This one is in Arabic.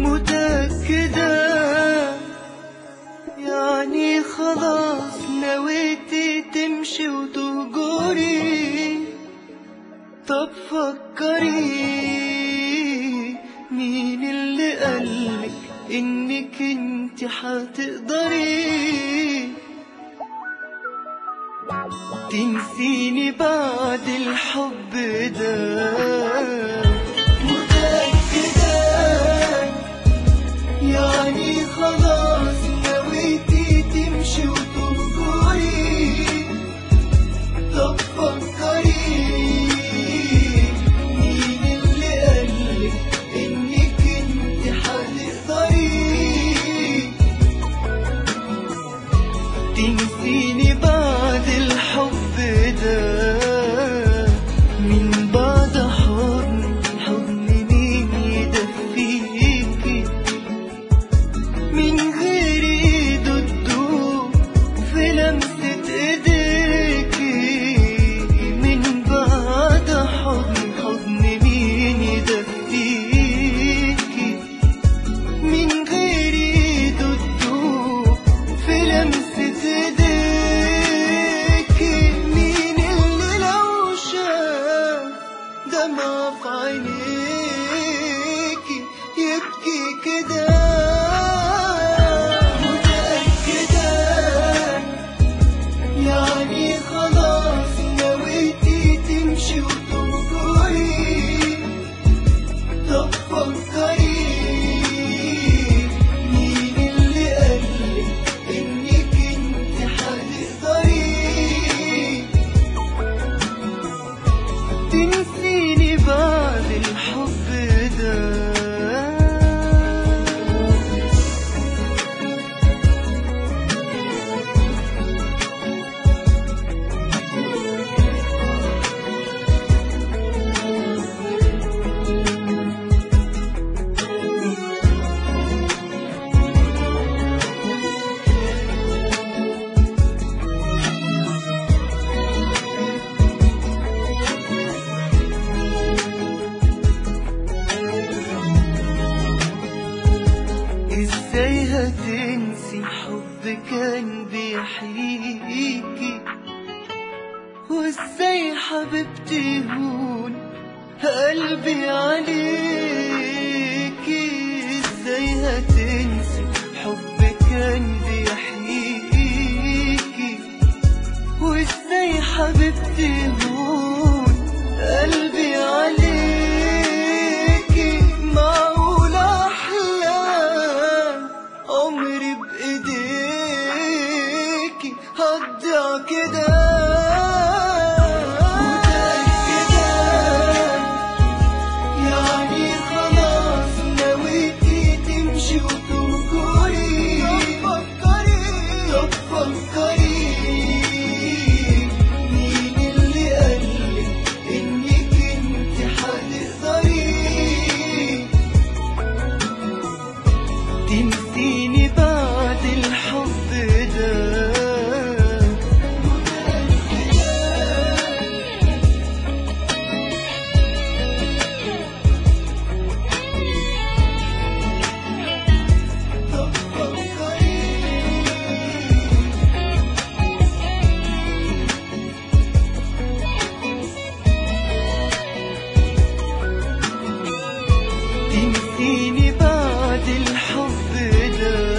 متأكدة يعني خلاص نويتي تمشي وتهجري؟ طب فكري، مين اللي قالك انك انت حتقدري تنسيني بعد الحب ده؟ متأكدة يعني خلاص نويتي تمشي وتهجري؟ طب فكري، مين اللي قالك انك انت حتقدري تنسيني بعد الحب ده؟ من بعد حضن مين يدفيكي من غير ايده تدوب في لمسة ايديكي؟ من بعد حضن مين يدفيكي من غير ايده تدوب في لمسة ايديكي؟ مين اللي لو شاف دمع في عينيكي يبكي كده؟ متأكدة يعني خلاص نويتي تمشي وتهجري؟ طب فكري، مين اللي قالك انك انت حتقدري تنسيني بعد الحب ده؟ ازاي هتنسي حب كان بيحييكي؟ وازاي حبيبتي هون قلبي عليكي؟ ازاي هتنسي حب كان بيحييكي؟ وازاي حبيبتي هون قلبي عليكي؟ معقول احلام عمري بايديكي هتضيع كده؟ متأكدة يعني خلاص نويتي تمشي وتهجري؟ طب فكري، مين اللي قالك انك انت حتقدري تنسيني بعد الحب ده؟ طب فكري، تنسيني بعد الحب ده؟